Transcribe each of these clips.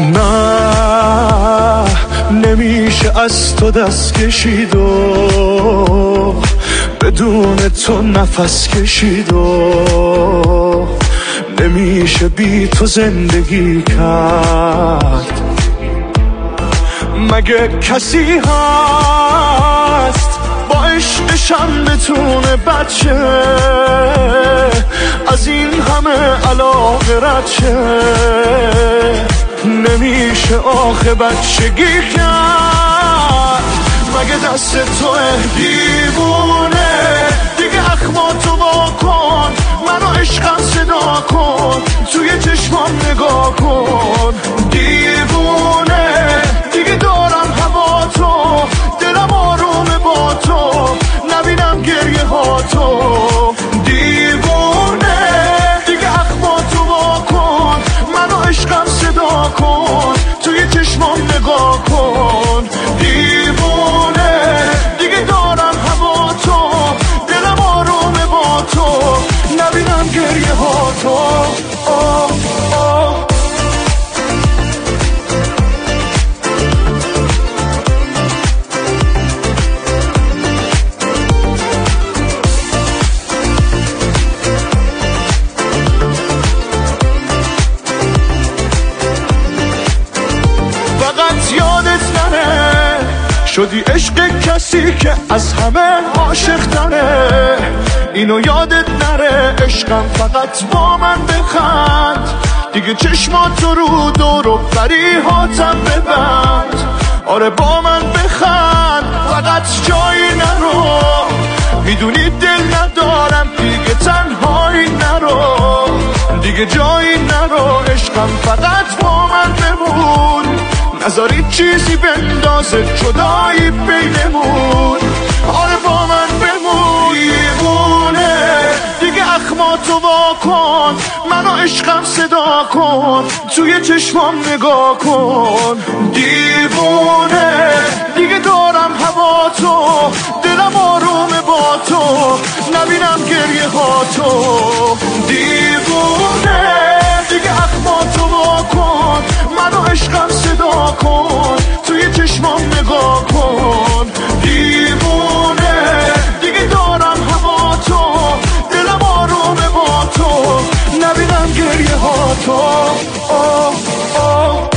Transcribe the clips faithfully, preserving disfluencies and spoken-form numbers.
نه نمیشه از تو دست کشید و بدون تو نفس کشید و نمیشه بی تو زندگی کرد. مگه کسی هست با عشقشم بتونه بچه از این همه علاقه رد شه؟ نمیشه آخه بچگی کرد. مگه دست توه دیوونه دیگه اخماتو وا کن، منو عشقم صدا کن، توی چشمام نگاه کن. دیوونه دیگه دارم هوا تو، دلم آرومه با تو، نبینم گریه ها تو. دیوونه دیگه اخماتو وا کن، منو عشقم صدا کن، توی چشمام نگاه کن. دیوونه دیگه دارم هوا تو، دلم آرومه با تو، نبینم گریه ها تو. آه آه شدی عشق کسی که از همه عاشق تره. اینو یادت نره عشقم فقط با من بخند، دیگه چشماتو رو دور و فریهاتم ببند. آره با من بخند فقط جایی نرو، میدونی دل ندارم دیگه تنهایی نرو، دیگه جایی نرو عشقم فقط با من بمون. نذاری چیزی بندازه جدایی بینمون، آره با من بمون. دیوونه دیگه اخماتو وا کن، منو عشقم صدا کن، توی چشمام نگاه کن. دیوونه دیگه دارم هوا تو، دلم آرومه با تو، نبینم گریه ها تو. دیوونه دیگه اخماتو وا کن، منو عشقم صدا کن، توی چشمام نگاه کن. دیوونه دیگه دارم هوا تو، دلم آرومه با تو، نبینم گریه ها تو. آه آه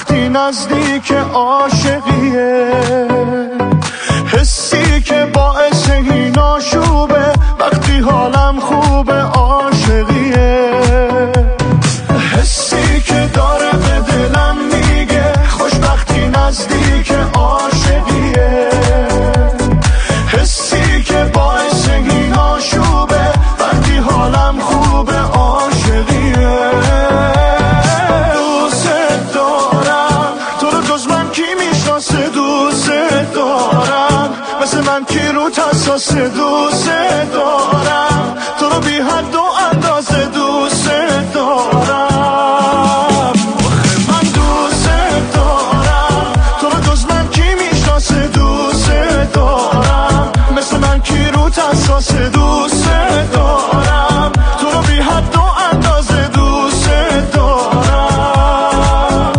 وقتی نزدیک عاشقیه، حسی که باعث این آشوبه وقتی حالم خوبه عاشقیه، حسی که داره به دلم میگه خوشبختی نزدیک عاشقیه، حسی که باعث این آشوبه وقتی حالم خوبه عاشقیه. دوست دارم تو رو جز من کی میشناسه، دوست دارم مثل من کی رو تساس، دوست دارم تو رو بی حد و اندازه، دوست دارم من دوست دارم تو رو جز من کی میشناسه، دوست دارم مثل من کی رو تساس، دوست دارم تو رو بی حد و اندازه، دوست دارم.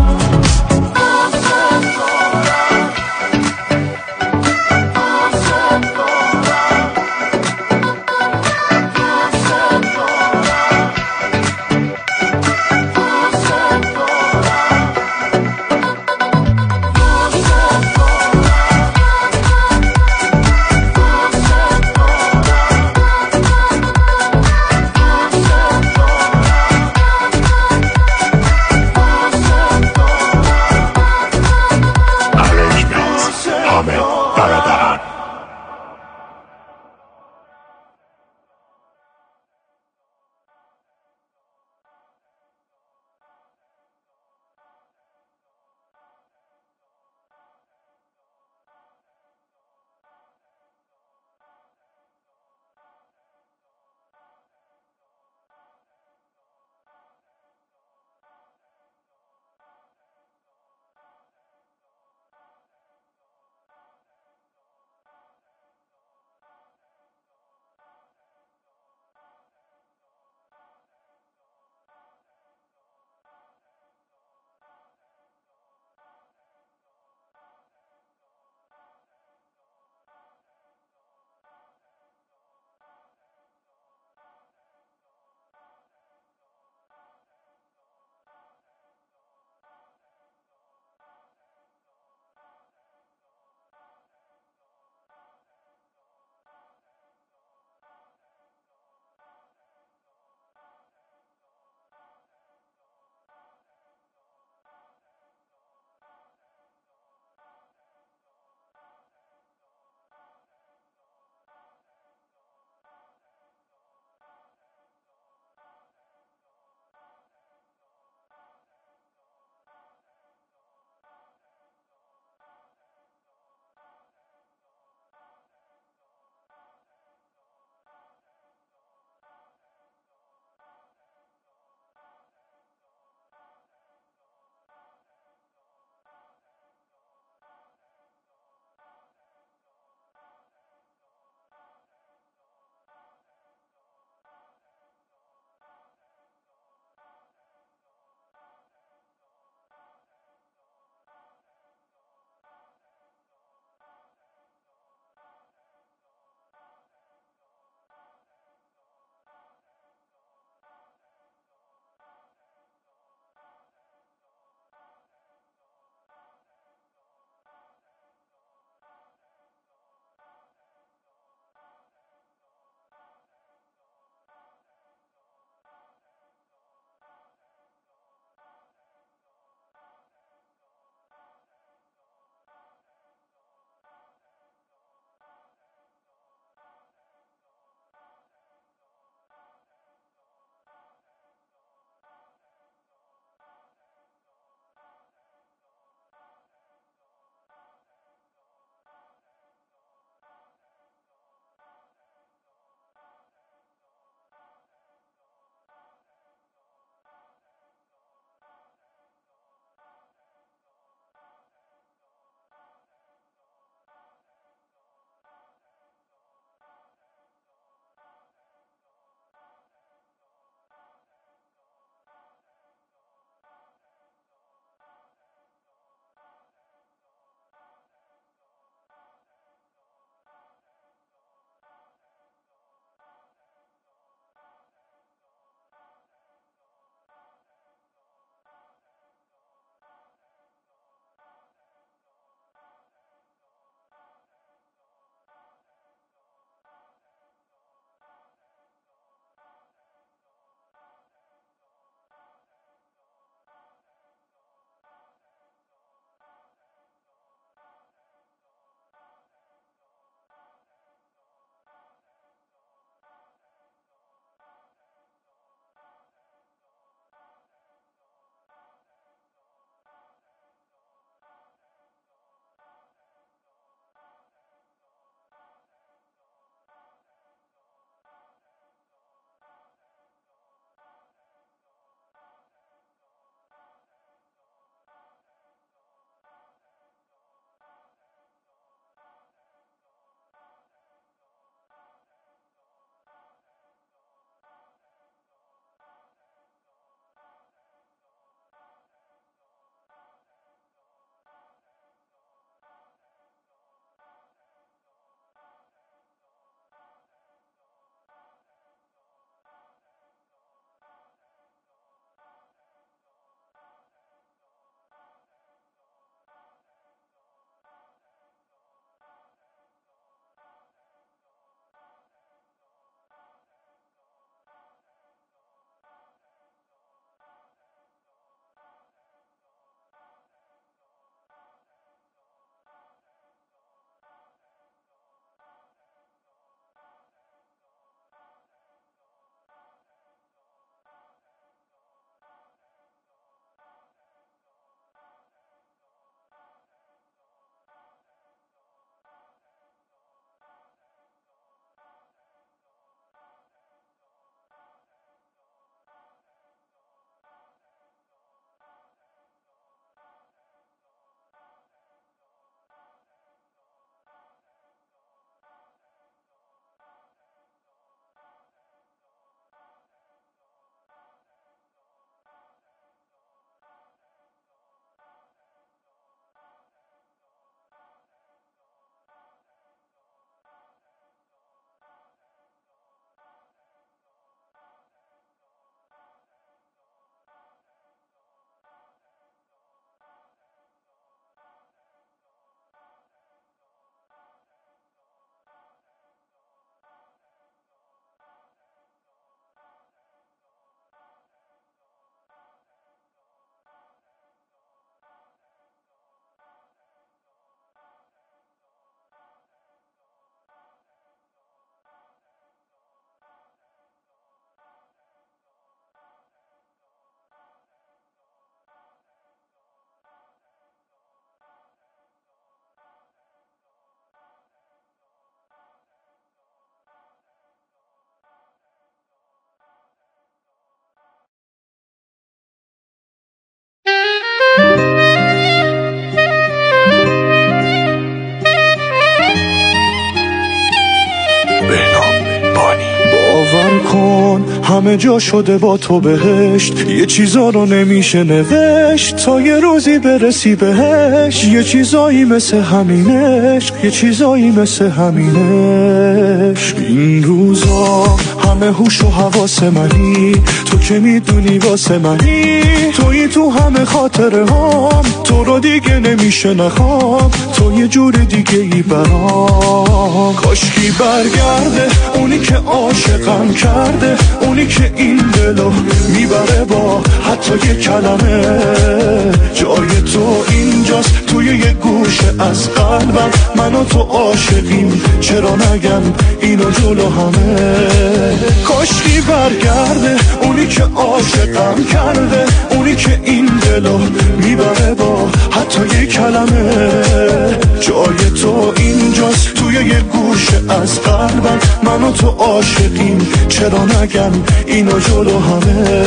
باور کن همه جا شده با تو بهشت، یه چیزا رو نمیشه نوشت تا یه روزی برسی بهش. یه چیزایی مثل همینش، یه چیزایی مثل همینش. این روزا همه هوش و حواس منی، تو که میدونی واسه منی، تویی تو همه خاطره هام، تو رو دیگه نمیشه نخوام، تو یه جور دیگه ای برام. کاشکی برگرده اونی که عاشقم کرده، اونی که این دلو میبره با حتی یه کلمه. جای تو اینجاست توی یه گوشه از قلبم، من و تو عاشقیم چرا نگم اینو جلو همه. کاشکی برگرده اونی که عاشقم کرده، اونی که این دلو میبره با حتی یه کلمه. جای تو اینجاست توی یه گوشه از قلبم، من و تو عاشقیم چرا نگم اینو جلو همه.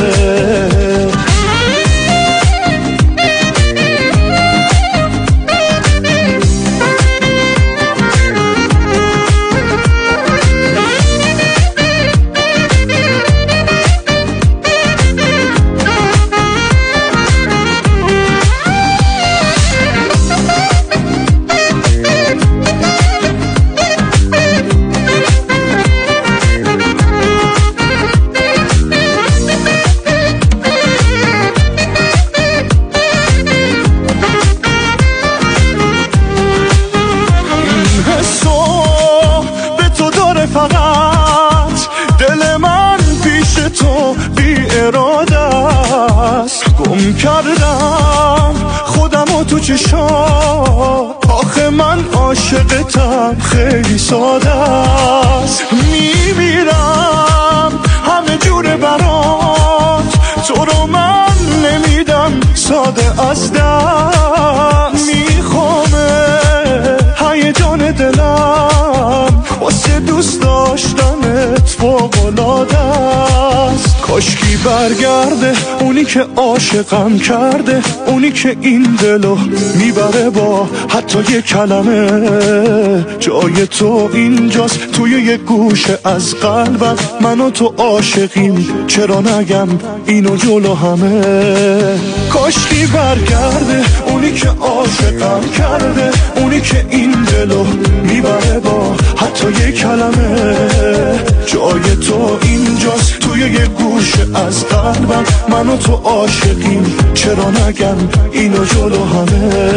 گم کردم خودم و تو چشات، آخه من عاشقتم خیلی ساده است. میمیرم همه جوره برات، تو رو من نمیدم ساده از دست. میخوامه هیجان دلم واسه دوست داشتنت فوق‌العاده است. کاشکی برگرده اونی که عاشقم کرده، اونی که این دلو میبره با حتی یه کلمه. جای تو اینجاست توی یه گوشه از قلبم، من و تو عاشقیم چرا نگم اینو جلو همه. کاشکی برگرده اونی که عاشقم کرده، اونی که این دلو میبره با حتی یه کلمه. جای تو اینجاست توی یه گوشه از قلبم، من و تو عاشقیم چرا نگم اینو جلو همه.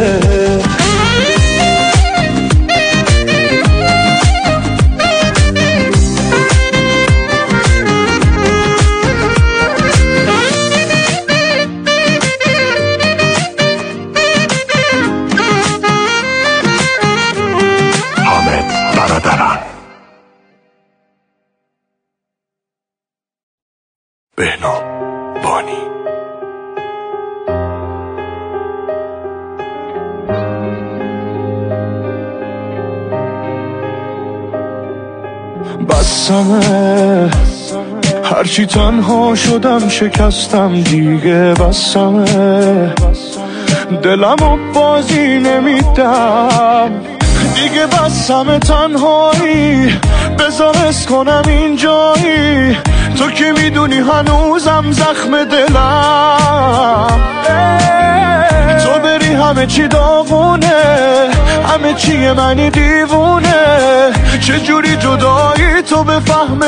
بهنام بانی. بسمه هرچی تنها شدم شکستم دیگه، بسمه دلمو بازی نمیدم دیگه، بسمه تنهایی بذار اس کنم اینجایی، تو که میدونی هنوزم زخم دلم. تو بری همه چی داغونه، همه چی منی دیوونه، چجوری جدایی تو به فهم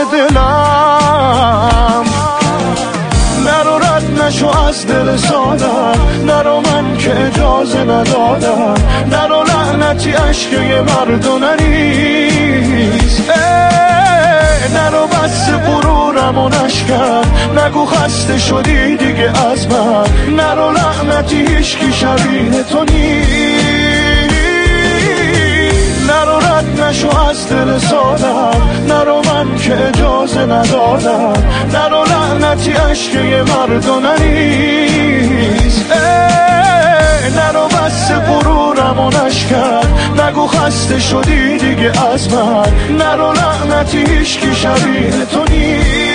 دلم. نرو رد نشو از دل سادم، نرو من که اجازه ندادم، نرو لعنتی عشق یه مردو نریز. نرو بس غرورم و نشکن، نگو خسته شدی دیگه از من، نرو لعنتی هیچکی شبیه تو نیست. نرو رد نشو از دل سادم، نرو من که اجازه ندادم، نرو لعنتی عشق یه مردو نریز. نرو بس غرورم و نشکن، نگو خسته شدی دیگه از من، نرو لعنتی هیچکی شبیه تو نیست.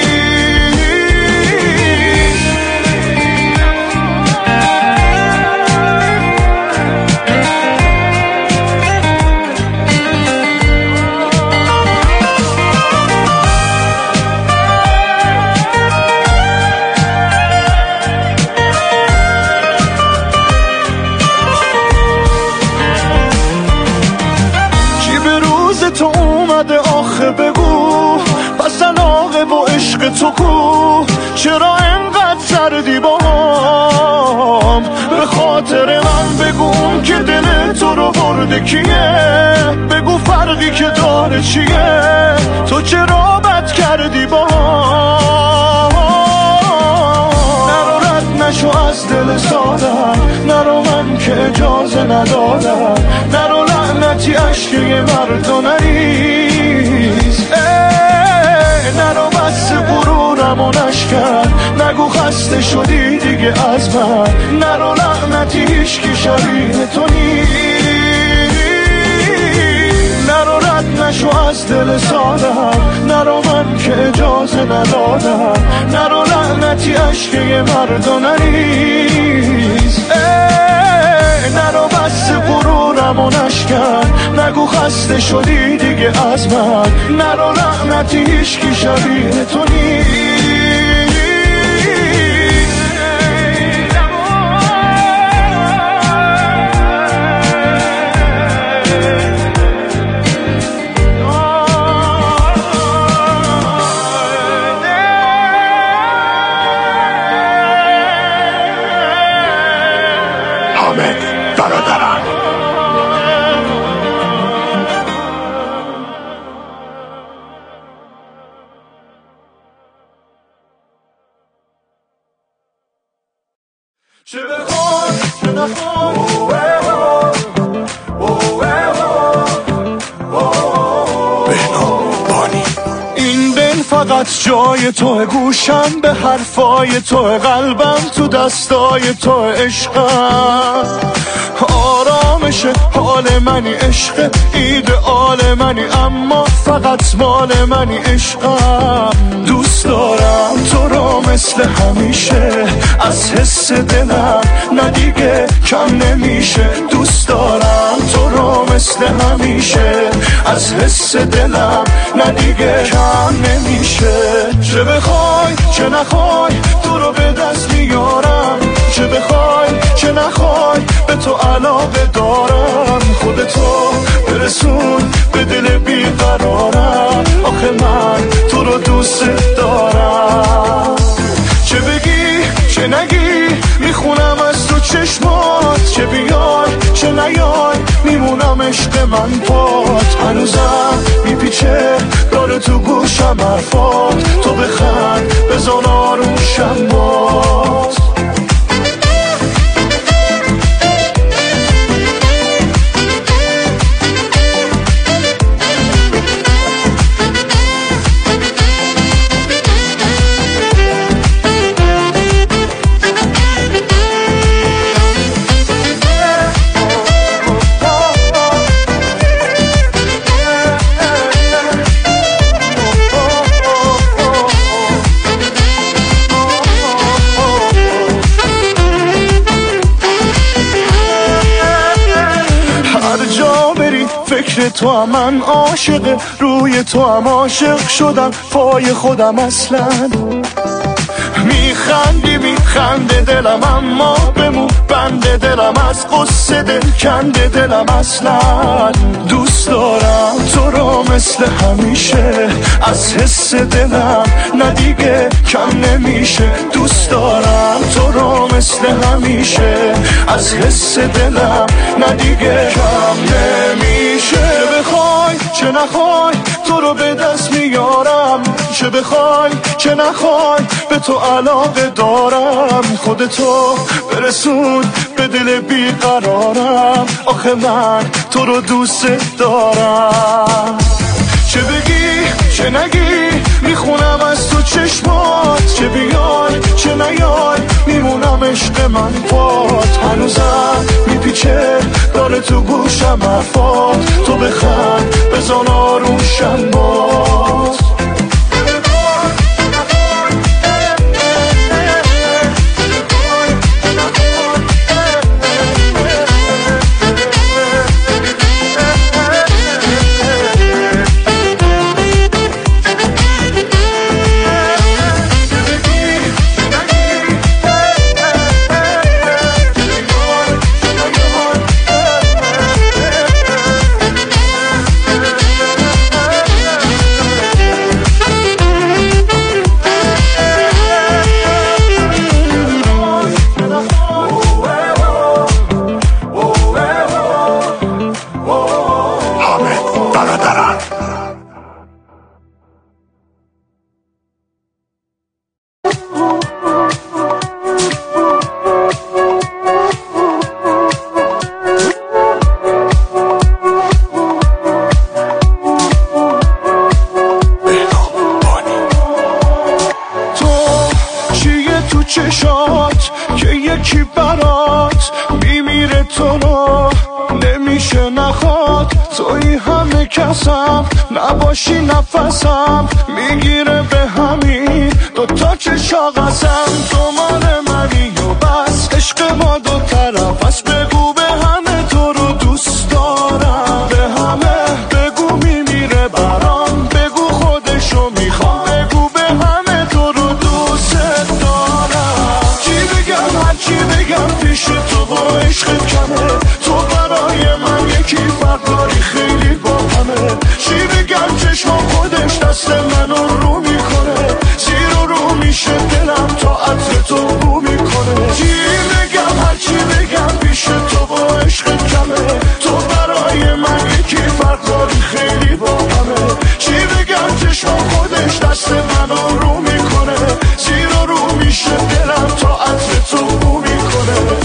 تو کو چرا انقدر سردی باهام؟ به خاطر من بگو که دل تو رو برده کیه؟ بگو فرقی که داره چیه؟ تو چرا بد کردی باهام؟ نرو رد نشو از دل سادم، نرو من که اجازه ندادم، نرو لعنتی عشق یه مرد و نریز، نرو بس غرورم و نشکن، نگو خسته شدی دیگه از من، نرو لعنتی هیچکی شبیه تو نیست، نرو رد نشو از دل سادم، نرو من که اجازه ندادم، نرو لعنتی عشق یه مرد و نریز، نرو بس غرورم و نشکن، نگو خسته شدی دیگه از من، نرو لعنتی هیچکی شبیه تو نیست. حامد برادران، چه بخواد چه نخواد این دل فقط جای توه، گوشم به حرفای توه، قلبم تو دستای توه، عشقم آرامش حال منی، عشق ایدئال منی، اما فقط مال منی، عشقم دوست دارم تو رو مثل همیشه، از حس دلم نه دیگه کم نمیشه، دوست دارم تو رو مثل همیشه، از حس دلم نه دیگه کم نمیشه، چه بخوای چه نخوای تو رو به دست میارم، چه بخوای چه نخوای به تو علاقه دارم، خودتو برسون به دل بیقرارم، آخه من تو رو دوست دارم، چه بگی چه نگی میخونم از تو چشمات، چه بیای چه نیای میمونم عشق من پات، هنوزم میپیچه داره تو گوشم حرفات، تو بخند بزن آروشم بات. فکر تو هم من عاشق، روی تو هم عاشق شدم، پای خودم اصلا میخندی میخنده دلم، اما بمون بنده دلم، از قصه دل کنده دلم، اصلا دوست دارم تو رو مثل همیشه، از حس دلم نه دیگه کم نمیشه، دوست دارم تو رو مثل همیشه، از حس دلم نه دیگه کم نمیشه، چه بخوای چه نخوای تو رو به دست میارم، چه بخوای چه نخوای به تو علاقه دارم، خودتو برسون به دل بیقرارم، آخه من تو رو دوست دارم، چه بگی چه نگی میخونم از تو چشمات، چه بیای چه نیای میمونم عشق من پات، هنوزم میپیچه داره تو گوشم حرفات، تو بخند بزن آروشم بات. تو رو نمیشه نخواد، توی همه کسم نباشی نفسم میگیره به همین دوتا چشا قسم. تو مال منی و بس عشق ما دو طرف است، بگو به همه تو رو دوست دارم، به همه بگو میمیره برام، بگو خودشو میخوام، بگو به همه تو رو دوست دارم. چی بگم هر چی بگم پیش تو با عشق کمه، تو برای من یکی فرق داری خیلی با همه. چی بگم چشم خودش دست منو رو میکنه، زیر و رو میشه دلم تا عطر تو بو میکنه. چی بگم هر چی بگم پیش تو با عشق کمه، تو برای من یکی فرق داری خیلی با همه. چی بگم چشم خودش دست منو رو میکنه، زیر و رو میشه دلم تا عطر تو بو میکنه.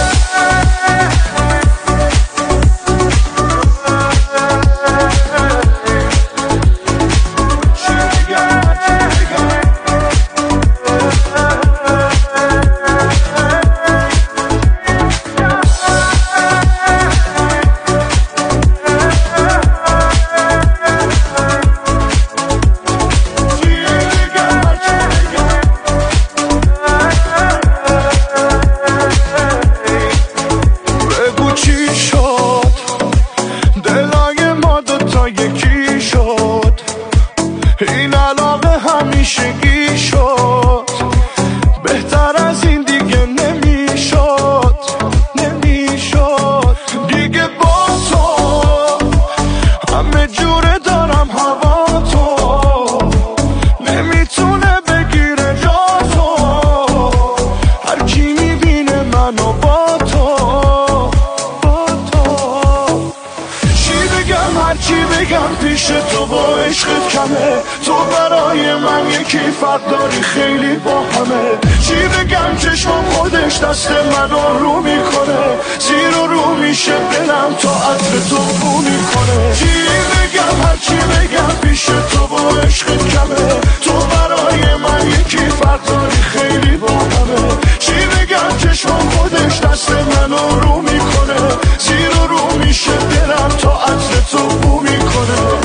این علاقه همیشگی شد، بهتر از این دیگه نمیشد، نمیشد دیگه. با تو همه جوره دارم هوا، تو نمیتونه بگیره جا تو، هر کی میبینه منو با تو، با تو. چی بگم هر چی بگم پیش تو با عشق کمه، تو برای من یکی فرق داری خیلی با همه. چی بگم چشم خودش دست منو رو میکنه، زیر و رو میشه دلم تا عطر تو بو میکنه. چی بگم هر چی بگم پیش تو با عشق کمه، تو برای من یکی فرق داری خیلی با همه. چی بگم چشم خودش دست منو رو میکنه، زیر و رو میشه دلم تا عطر تو بو میکنه.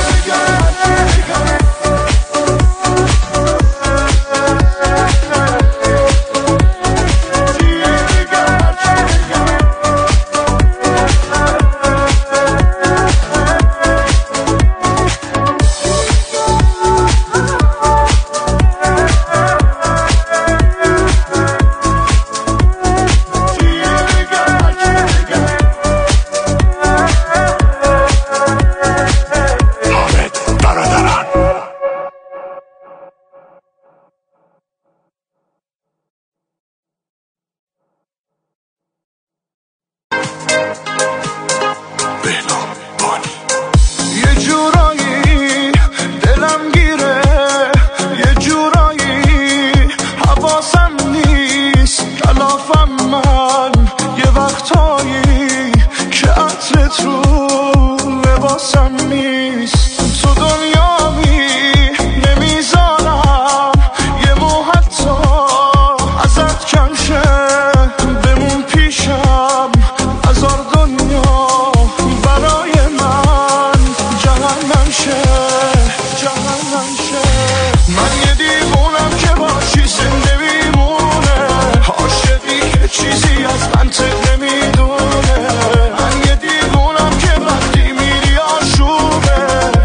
یه جورایی دلم گیره، یه جورایی حواسم نیست، کلافم من یه وقتایی که عطرت رو لباسم نیست. تو دنیامی نمیذارم یه مو حتی ازت کم شه، بمون پیشم هزار دنیا برای من جهنم شه، جهنم شه. من یه دیوونم که باشی زنده میمونه، عاشقی که چیزی از منطق نمیدونه. من یه دیوونم که وقتی میری آشوبه،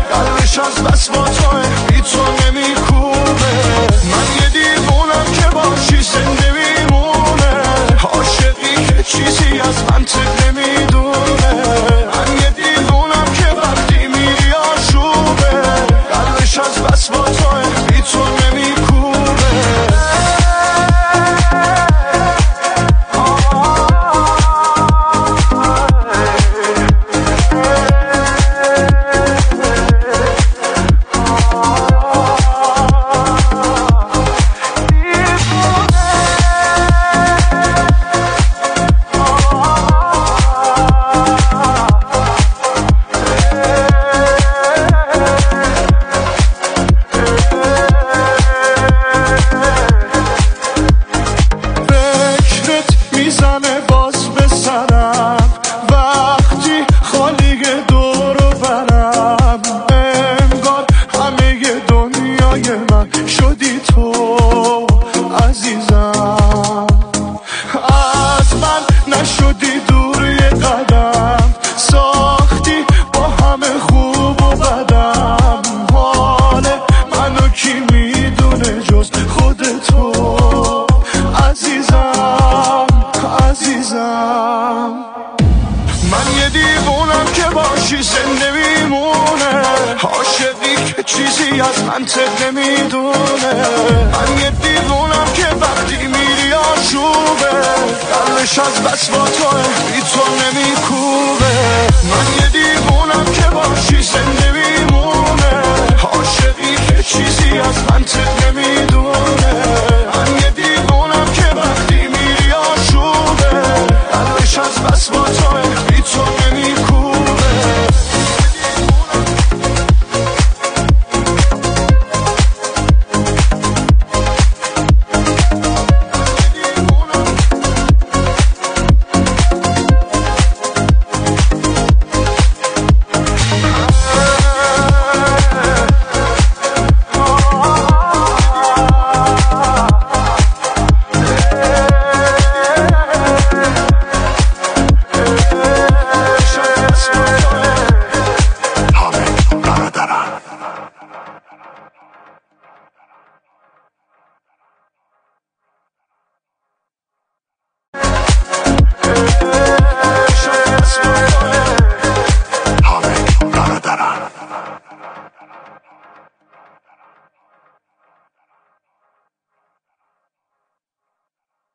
من یه دیوونم که باشی زنده میمونه، عاشقی که چیزی از منطق نمیدونه. من یه دیوونم که وقتی میری آشوبه، قلبش از بس با توه بی تو نمیکوبه. من یه دیوونم که باشی زنده میمونه، عاشقی که چیزی از منطق نمیدونه. من یه دیوونم که وقتی میری آشوبه، قلبش از بس